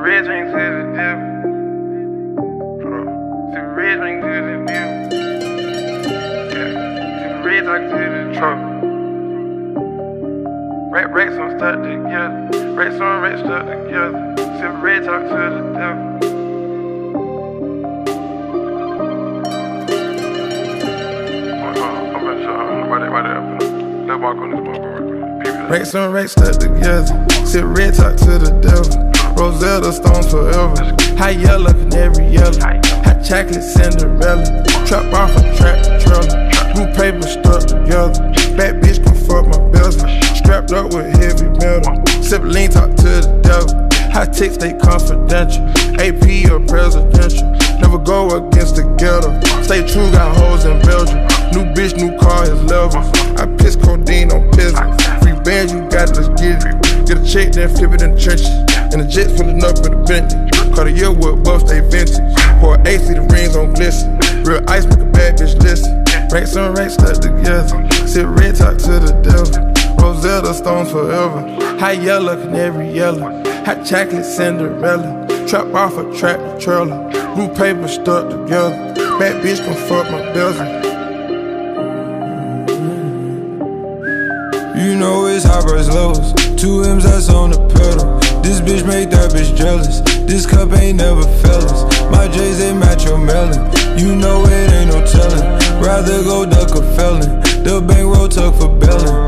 red drink to the devil. Sip red drink to the devil. Yeah. Sip red talk to the truck. Racks on stuck together. Racks on racks stuck together. Sip red talk to the devil. Racks on racks stuck together. Sip red talk to the devil. Rosetta Stones forever. High yellow, canary yellow. Hot chocolate Cinderella. Trap off a tractor trailer. Blue paper stuck together. Bad bitch can fuck my bezel. Strapped up with heavy metal. Sip lean talk to the devil. High tick stay confidential. AP or presidential. Never go against the ghetto. Stay true, got hoes in Belgium. New bitch, new car is levels. I piss codeine on peasants. Free bands, you got, let's get it. Get a check, then flip it in the trenches. And the jets pulling up in the Bentley. Cartier wood buff, stay vintage. Pour AC, the rings on glisten. Real ice, make a bad bitch listen. Racks on racks stuck together. Sip red talk to the devil. Rosetta Stones forever. High yellow, canary yellow. Hot chocolate Cinderella. Trap off a tractor trailer. Blue paper stuck together. Bad bitch can fuck my bezel. You know it's high versus lows. 2 M's that's on the pedal. This bitch make that bitch jealous. This cup ain't never fellas. My J's they match your melon. You know it ain't no telling. Rather go duck a felon. The bankroll tuck for bellin'.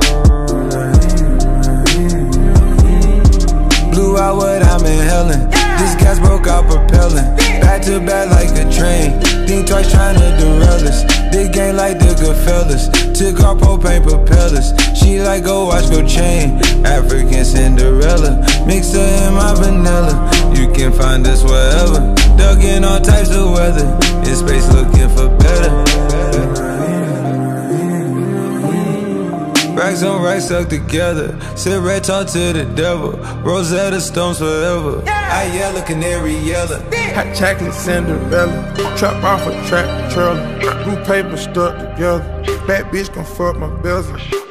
Blew out what I'm inhaling. This gas broke out propelling. Back to back like a train. Think twice tryna derail us. This game like the Goodfellas. Took our propane propellers. She like go watch go chain. African Cinderella. Mix her in my vanilla. You can find us wherever. Duck in all types of weather. In space looking for better. Racks on racks stuck together. Sip red talk to the devil. Rosetta Stones forever. High yellow, canary yellow. Hot chocolate Cinderella. Trap off a tractor trailer. Blue paper stuck together. Bad bitch can fuck my bezel.